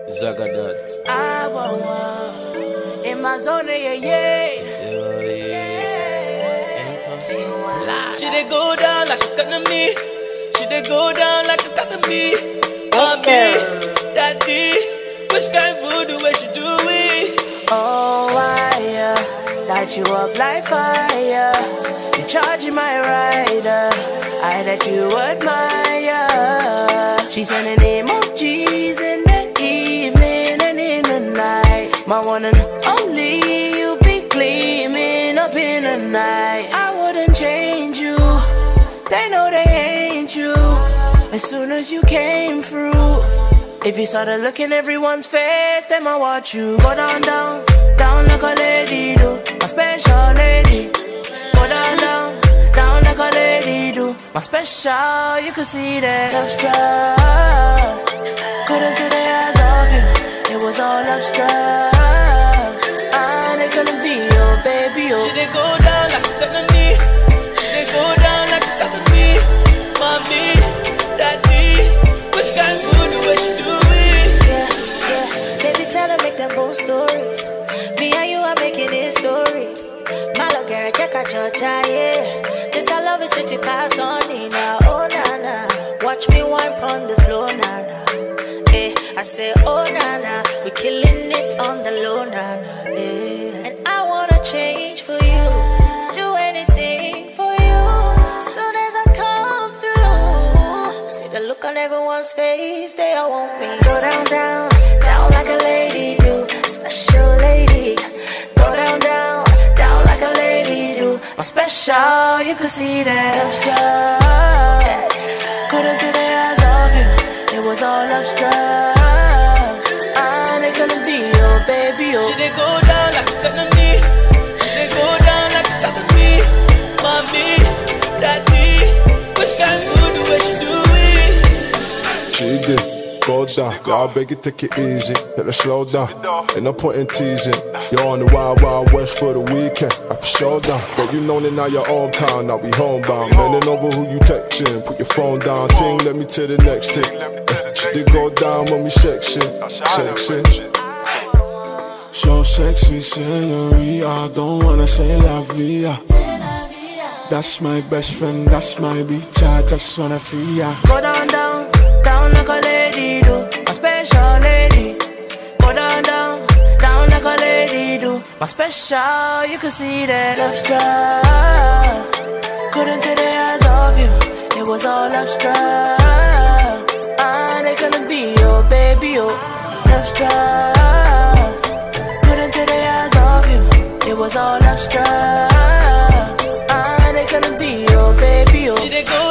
Zagadat. I want in my zone, yeah. She dey go down like a economy. She dey go down like a economy. Mommy, daddy, which kind voodoo where she do it? Oh, I light you up like fire. You charging my rider. I that you admire. She sending emojis in the evening and in the night. My one and only, you be gleaming up in the night. I wouldn't change you. They know they ain't you. As soon as you came through, if you started looking everyone's face, then I watch you go down, down, down like a lady do. My special lady. Go down, down, down like a lady do. My special, you could see that love struck. Couldn't take the eyes off you. It was all love struck. And it couldn't be your baby. Oh. She dey go down like a economy. She dey go down like a economy. Mommy, daddy, which kind voodoo where she do it? Yeah. Baby, tell her, make that whole story. Me and you are making this story. My love, girl, check out Georgia, yeah. This I love is city pass on me now. Oh, nana. Watch me wine on the floor, nana. Hey, I say, oh, nana. We killing it on the low, nana. Yeah. And I wanna change for you. Do anything for you. Soon as I come through, see the look on everyone's face. They all want me. Go down, down, down like a lady do. Special lady. Go down, down, down like a lady do. My special, you could see that love struck. Couldn't take the eyes off you. It was all love struck. And it couldn't be your baby. Oh. She dey go down like a economy. She dey go down like a economy. Mommy, daddy, which kind voodoo where she do it? She did. Go down, yeah, I beg you take it easy. Let her slow down, ain't no point in teasing. You're on the wild, wild west for the weekend. I for sure down, but you know that now you're hometown. Now we homebound, bending over who you texting. Put your phone down, ting, let me to the next tick. She did go down when we section, section. So sexy, senorita, don't wanna say la vida. That's my best friend, that's my bitch, I just wanna see ya. Go down, down, down like a lady do. My special lady. Go down, down, down like a lady do. My special, you could see that love struck. Couldn't take the eyes off you. It was all love struck. And it couldn't be your baby. Oh, love struck. Couldn't take the eyes off you. It was all love struck. And it couldn't be your baby. Oh. She dey go